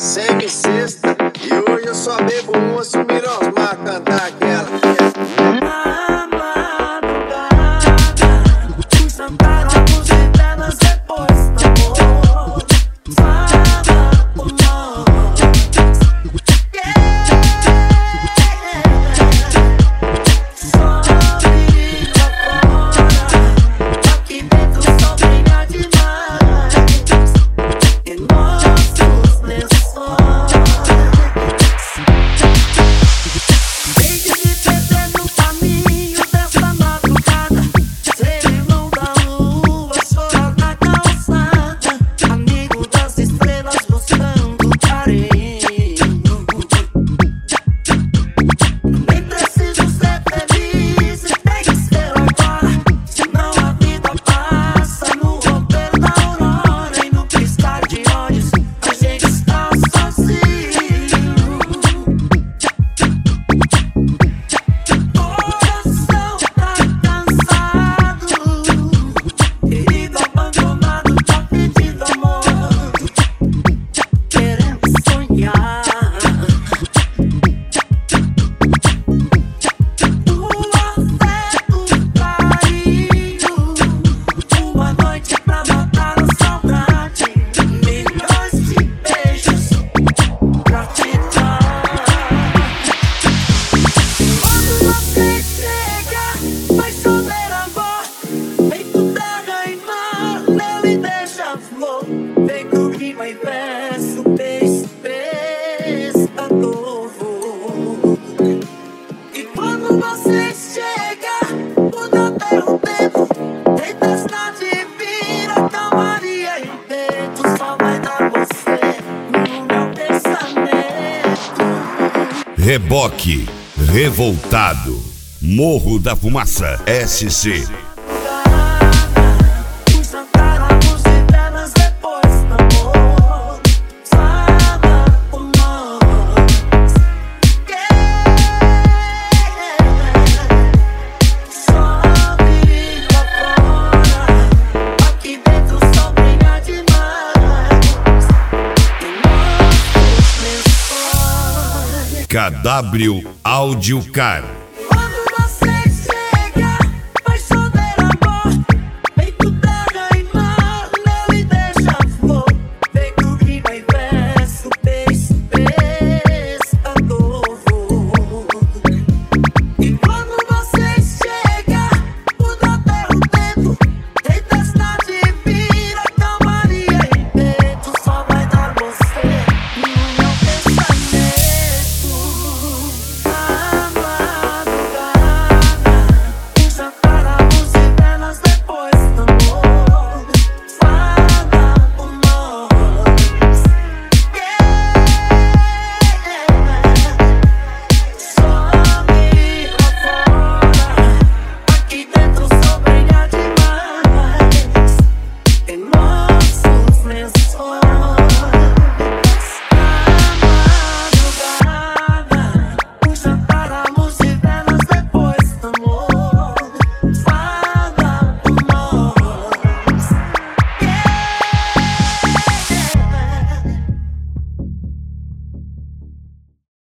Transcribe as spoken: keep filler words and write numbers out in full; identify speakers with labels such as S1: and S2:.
S1: semi-sexta. E hoje eu só bebo uma se o Mirosmar cantar aquela.
S2: Na madrugada, os santarapos e velas depois do amor. Fala o nome, yeah. Sobe lá fora, aqui dentro só brilha demais. E nossos lençóis. Deixe de perder no caminho dessa madrugada. Ser irmão da lua, chorar na calçada. Amigo das estrelas buscando carinho. Nem preciso ser feliz, tem que ser agora. Senão a vida passa no roteiro da aurora. E no piscar de olhos a gente está sozinho. Coração tá cansado, querido abandonado, tá pedindo amor. Queremos sonhar. O afeto, o carinho, uma noite pra matar a saudade. Milhões de beijos pra te dar. Quando você chega, vai chover amor. Feito terra e mar, nele deixa flor. Feito rima e verso, beijo pescador. E quando você chega, muda até o tempo. Tempestade vira calmaria e vento. Só vai dar você no meu pensamento.
S3: Reboque Revoltado, Morro da Fumaça S C.
S2: Os santarapos e velas depois do amor. Fala o nome, yeah. Sobe lá fora, aqui dentro só brilha demais. E nossos lençóis.
S3: K W Audio Car.